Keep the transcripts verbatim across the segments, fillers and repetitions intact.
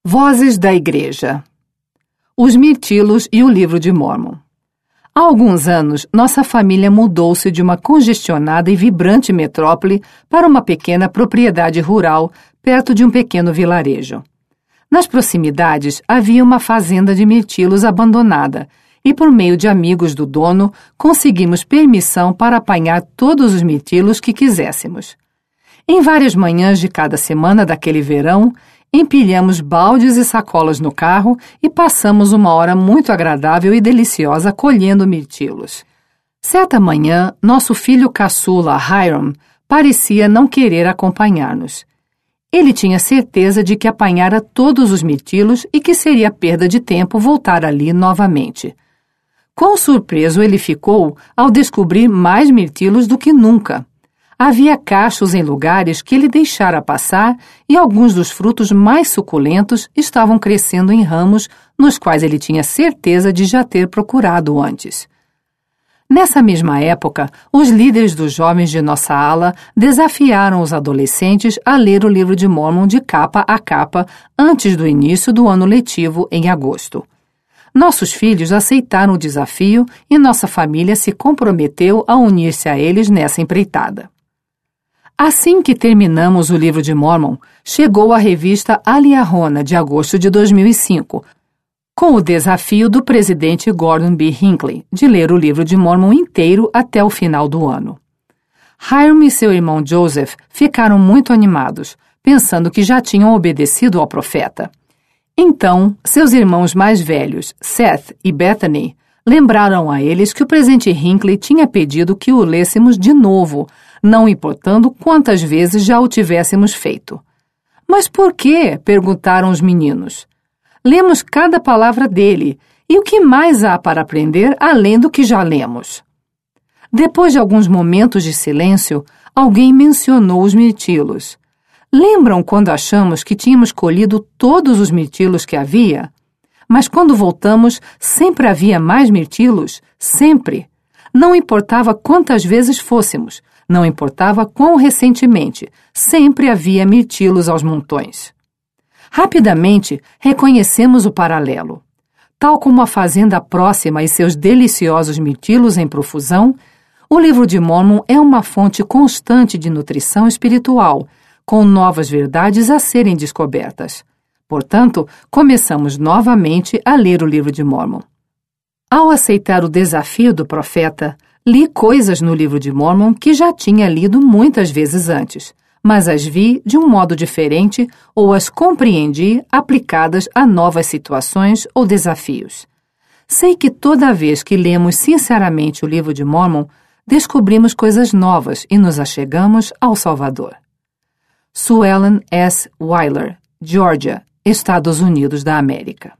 Vozes da Igreja. Os Mirtilos e o Livro de Mórmon. Há alguns anos, nossa família mudou-se de uma congestionada e vibrante metrópole para uma pequena propriedade rural perto de um pequeno vilarejo. Nas proximidades havia uma fazenda de mirtilos abandonada e, por meio de amigos do dono, conseguimos permissão para apanhar todos os mirtilos que quiséssemos. Em várias manhãs de cada semana daquele verão, empilhamos baldes e sacolas no carro e passamos uma hora muito agradável e deliciosa colhendo mirtilos. Certa manhã, nosso filho caçula, Hiram, parecia não querer acompanhar-nos. Ele tinha certeza de que apanhara todos os mirtilos e que seria perda de tempo voltar ali novamente. Quão surpreso ele ficou ao descobrir mais mirtilos do que nunca. Havia cachos em lugares que ele deixara passar e alguns dos frutos mais suculentos estavam crescendo em ramos nos quais ele tinha certeza de já ter procurado antes. Nessa mesma época, os líderes dos jovens de nossa ala desafiaram os adolescentes a ler o Livro de Mórmon de capa a capa antes do início do ano letivo, em agosto. Nossos filhos aceitaram o desafio e nossa família se comprometeu a unir-se a eles nessa empreitada. Assim que terminamos o Livro de Mórmon, chegou a revista Aliahona, de agosto de dois mil e cinco, com o desafio do presidente Gordon B. Hinckley de ler o Livro de Mórmon inteiro até o final do ano. Hiram e seu irmão Joseph ficaram muito animados, pensando que já tinham obedecido ao profeta. Então, seus irmãos mais velhos, Seth e Bethany, lembraram a eles que o presidente Hinckley tinha pedido que o lêssemos de novo, não importando quantas vezes já o tivéssemos feito. Mas por quê? Perguntaram os meninos. Lemos cada palavra dele, e o que mais há para aprender além do que já lemos? Depois de alguns momentos de silêncio, alguém mencionou os mirtilos. Lembram quando achamos que tínhamos colhido todos os mirtilos que havia? Mas quando voltamos, sempre havia mais mirtilos? Sempre. Não importava quantas vezes fôssemos, não importava quão recentemente, sempre havia mirtilos aos montões. Rapidamente, reconhecemos o paralelo. Tal como a fazenda próxima e seus deliciosos mirtilos em profusão, o Livro de Mórmon é uma fonte constante de nutrição espiritual, com novas verdades a serem descobertas. Portanto, começamos novamente a ler o Livro de Mórmon. Ao aceitar o desafio do profeta, li coisas no Livro de Mórmon que já tinha lido muitas vezes antes, mas as vi de um modo diferente ou as compreendi aplicadas a novas situações ou desafios. Sei que toda vez que lemos sinceramente o Livro de Mórmon, descobrimos coisas novas e nos achegamos ao Salvador. Sue Ellen S. Weiler, Geórgia, Estados Unidos da América.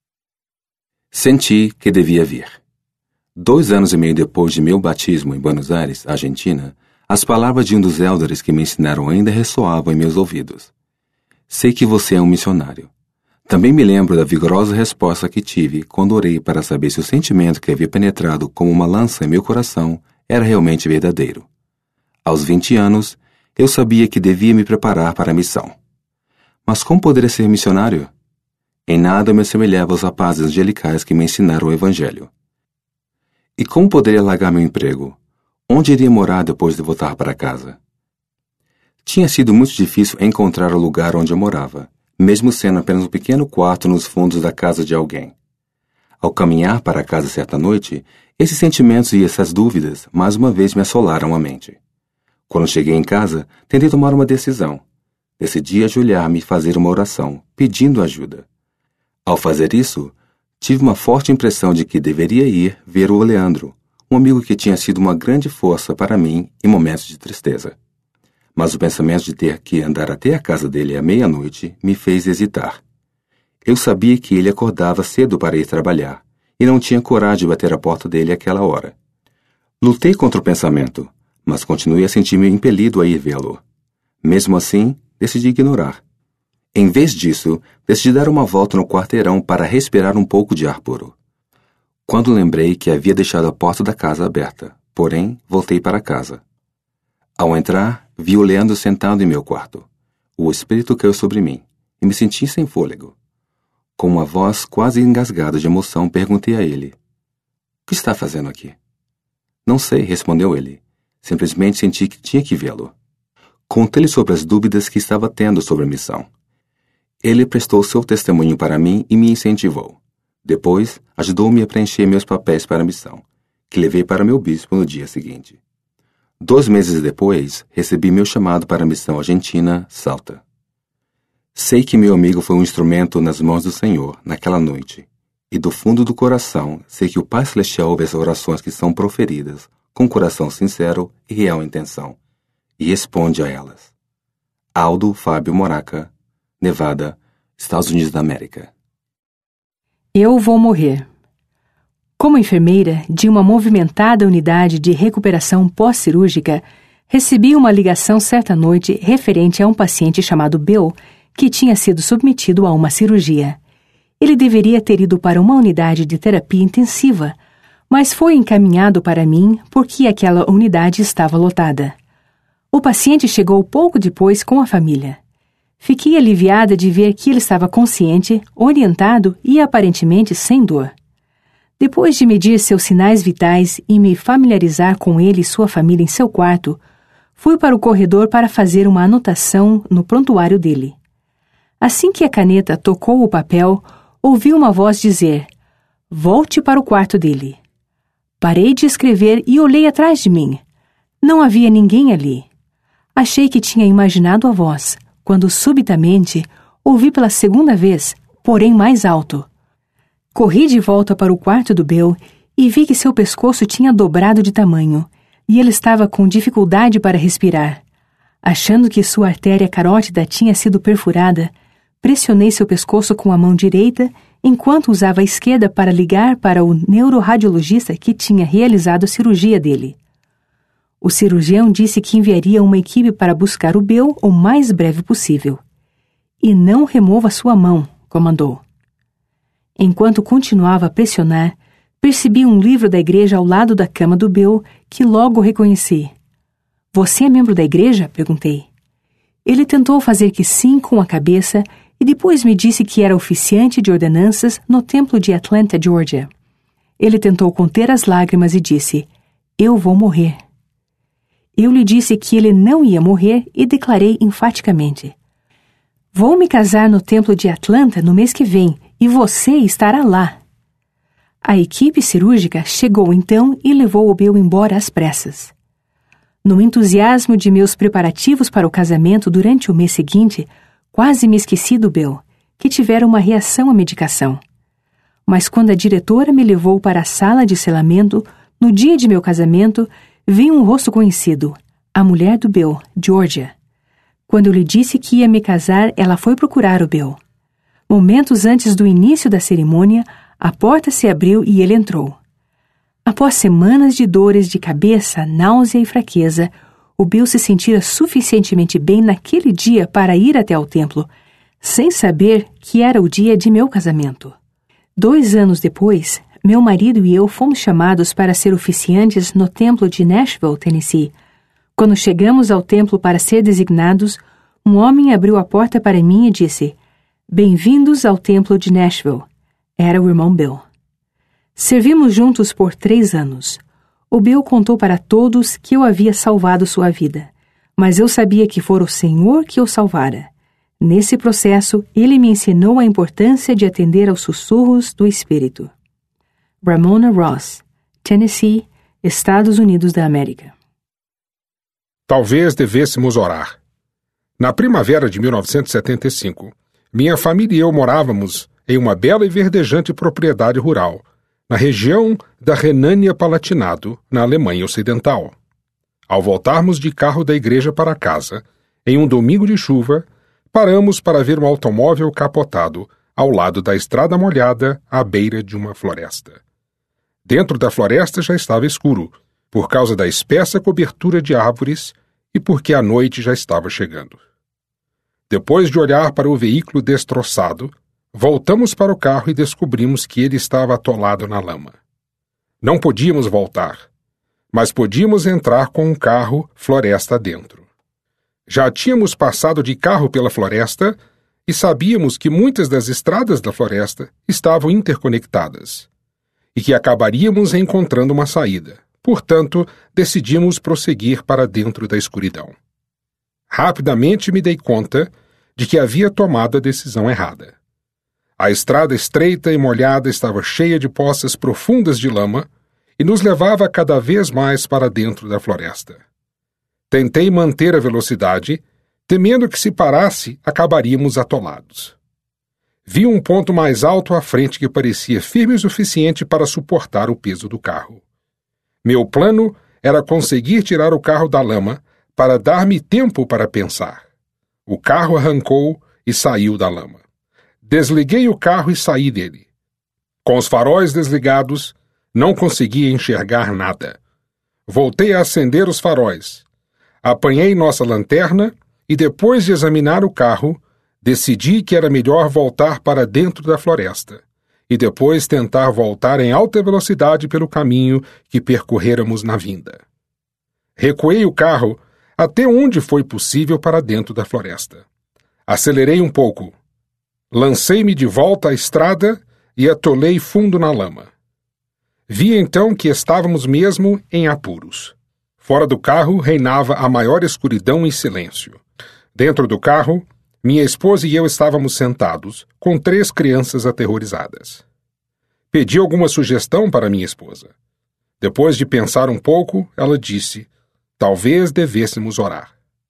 Senti que devia vir. Dois anos e meio depois de meu batismo em Buenos Aires, Argentina, as palavras de um dos élderes que me ensinaram ainda ressoavam em meus ouvidos. Sei que você é um missionário. Também me lembro da vigorosa resposta que tive quando orei para saber se o sentimento que havia penetrado como uma lança em meu coração era realmente verdadeiro. Aos vinte anos, eu sabia que devia me preparar para a missão. Mas como poderia ser missionário? Em nada eu me assemelhava aos rapazes angelicais que me ensinaram o Evangelho. E como poderia largar meu emprego? Onde iria morar depois de voltar para casa? Tinha sido muito difícil encontrar o lugar onde eu morava, mesmo sendo apenas um pequeno quarto nos fundos da casa de alguém. Ao caminhar para casa certa noite, esses sentimentos e essas dúvidas mais uma vez me assolaram a mente. Quando cheguei em casa, tentei tomar uma decisão. Decidi ajoelhar-me e fazer uma oração, pedindo ajuda. Ao fazer isso, tive uma forte impressão de que deveria ir ver o Leandro, um amigo que tinha sido uma grande força para mim em momentos de tristeza. Mas o pensamento de ter que andar até a casa dele à meia-noite me fez hesitar. Eu sabia que ele acordava cedo para ir trabalhar, e não tinha coragem de bater a porta dele àquela hora. Lutei contra o pensamento, mas continuei a sentir-me impelido a ir vê-lo. Mesmo assim, decidi ignorar. Em vez disso, decidi dar uma volta no quarteirão para respirar um pouco de ar puro. Quando lembrei que havia deixado a porta da casa aberta, porém, voltei para casa. Ao entrar, vi o Leandro sentado em meu quarto. O espírito caiu sobre mim, e me senti sem fôlego. Com uma voz quase engasgada de emoção, perguntei a ele: "O que está fazendo aqui?" "Não sei", respondeu ele. "Simplesmente senti que tinha que vê-lo." Contei-lhe sobre as dúvidas que estava tendo sobre a missão. Ele prestou seu testemunho para mim e me incentivou. Depois, ajudou-me a preencher meus papéis para a missão, que levei para meu bispo no dia seguinte. Dois meses depois, recebi meu chamado para a missão argentina, Salta. Sei que meu amigo foi um instrumento nas mãos do Senhor naquela noite, e do fundo do coração sei que o Pai Celestial ouve as orações que são proferidas com coração sincero e real intenção, e responde a elas. Aldo Fábio Moraca, Nevada, Estados Unidos da América. Eu vou morrer. Como enfermeira de uma movimentada unidade de recuperação pós-cirúrgica, recebi uma ligação certa noite referente a um paciente chamado Bill, que tinha sido submetido a uma cirurgia. Ele deveria ter ido para uma unidade de terapia intensiva, mas foi encaminhado para mim porque aquela unidade estava lotada. O paciente chegou pouco depois com a família. Fiquei aliviada de ver que ele estava consciente, orientado e aparentemente sem dor. Depois de medir seus sinais vitais e me familiarizar com ele e sua família em seu quarto, fui para o corredor para fazer uma anotação no prontuário dele. Assim que a caneta tocou o papel, ouvi uma voz dizer: "Volte para o quarto dele." Parei de escrever e olhei atrás de mim. Não havia ninguém ali. Achei que tinha imaginado a voz, quando subitamente ouvi pela segunda vez, porém mais alto. Corri de volta para o quarto do Bill e vi que seu pescoço tinha dobrado de tamanho, e ele estava com dificuldade para respirar. Achando que sua artéria carótida tinha sido perfurada, pressionei seu pescoço com a mão direita, enquanto usava a esquerda para ligar para o neuroradiologista que tinha realizado a cirurgia dele. O cirurgião disse que enviaria uma equipe para buscar o Bill o mais breve possível. "E não remova sua mão", comandou. Enquanto continuava a pressionar, percebi um livro da igreja ao lado da cama do Bill, que logo reconheci. "Você é membro da igreja?" perguntei. Ele tentou fazer que sim com a cabeça e depois me disse que era oficiante de ordenanças no templo de Atlanta, Georgia. Ele tentou conter as lágrimas e disse: "Eu vou morrer." Eu lhe disse que ele não ia morrer e declarei enfaticamente: "Vou me casar no templo de Atlanta no mês que vem e você estará lá." A equipe cirúrgica chegou então e levou o Bill embora às pressas. No entusiasmo de meus preparativos para o casamento durante o mês seguinte, quase me esqueci do Bill, que tivera uma reação à medicação. Mas quando a diretora me levou para a sala de selamento, no dia de meu casamento, vi um rosto conhecido, a mulher do Bill, Georgia. Quando eu lhe disse que ia me casar, ela foi procurar o Bill. Momentos antes do início da cerimônia, a porta se abriu e ele entrou. Após semanas de dores de cabeça, náusea e fraqueza, o Bill se sentira suficientemente bem naquele dia para ir até ao templo, sem saber que era o dia de meu casamento. Dois anos depois, meu marido e eu fomos chamados para ser oficiantes no templo de Nashville, Tennessee. Quando chegamos ao templo para ser designados, um homem abriu a porta para mim e disse: "Bem-vindos ao templo de Nashville." Era o irmão Bill. Servimos juntos por três anos. O Bill contou para todos que eu havia salvado sua vida, mas eu sabia que fora o Senhor que o salvara. Nesse processo, ele me ensinou a importância de atender aos sussurros do Espírito. Ramona Ross, Tennessee, Estados Unidos da América. Talvez devêssemos orar. Na primavera de mil novecentos e setenta e cinco, minha família e eu morávamos em uma bela e verdejante propriedade rural, na região da Renânia-Palatinado, na Alemanha Ocidental. Ao voltarmos de carro da igreja para casa, em um domingo de chuva, paramos para ver um automóvel capotado ao lado da estrada molhada à beira de uma floresta. Dentro da floresta já estava escuro, por causa da espessa cobertura de árvores e porque a noite já estava chegando. Depois de olhar para o veículo destroçado, voltamos para o carro e descobrimos que ele estava atolado na lama. Não podíamos voltar, mas podíamos entrar com um carro floresta dentro. Já tínhamos passado de carro pela floresta e sabíamos que muitas das estradas da floresta estavam interconectadas e que acabaríamos encontrando uma saída. Portanto, decidimos prosseguir para dentro da escuridão. Rapidamente me dei conta de que havia tomado a decisão errada. A estrada estreita e molhada estava cheia de poças profundas de lama e nos levava cada vez mais para dentro da floresta. Tentei manter a velocidade, temendo que se parasse, acabaríamos atolados. Vi um ponto mais alto à frente que parecia firme o suficiente para suportar o peso do carro. Meu plano era conseguir tirar o carro da lama para dar-me tempo para pensar. O carro arrancou e saiu da lama. Desliguei o carro e saí dele. Com os faróis desligados, não conseguia enxergar nada. Voltei a acender os faróis. Apanhei nossa lanterna e, depois de examinar o carro, decidi que era melhor voltar para dentro da floresta e depois tentar voltar em alta velocidade pelo caminho que percorrêramos na vinda. Recuei o carro até onde foi possível para dentro da floresta. Acelerei um pouco. Lancei-me de volta à estrada e atolei fundo na lama. Vi então que estávamos mesmo em apuros. Fora do carro reinava a maior escuridão e silêncio. Dentro do carro, minha esposa e eu estávamos sentados, com três crianças aterrorizadas. Pedi alguma sugestão para minha esposa. Depois de pensar um pouco, ela disse: talvez devêssemos orar.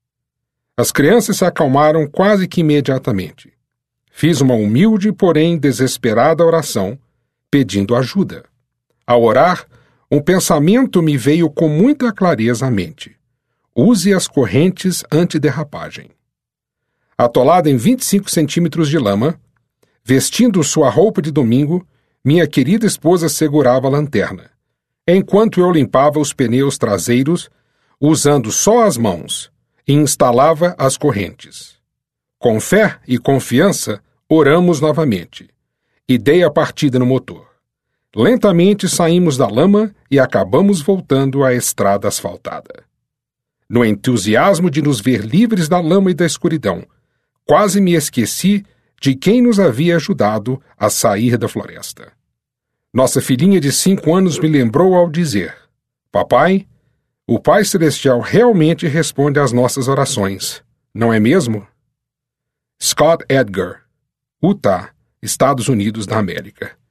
As crianças se acalmaram quase que imediatamente. Fiz uma humilde, porém desesperada oração, pedindo ajuda. Ao orar, um pensamento me veio com muita clareza à mente. Use as correntes antiderrapagem. Atolada em vinte e cinco centímetros de lama, vestindo sua roupa de domingo, minha querida esposa segurava a lanterna, enquanto eu limpava os pneus traseiros, usando só as mãos, e instalava as correntes. Com fé e confiança, oramos novamente, e dei a partida no motor. Lentamente saímos da lama e acabamos voltando à estrada asfaltada. No entusiasmo de nos ver livres da lama e da escuridão, quase me esqueci de quem nos havia ajudado a sair da floresta. Nossa filhinha de cinco anos me lembrou ao dizer: papai, o Pai Celestial realmente responde às nossas orações, não é mesmo? Scott Edgar, Utah, Estados Unidos da América.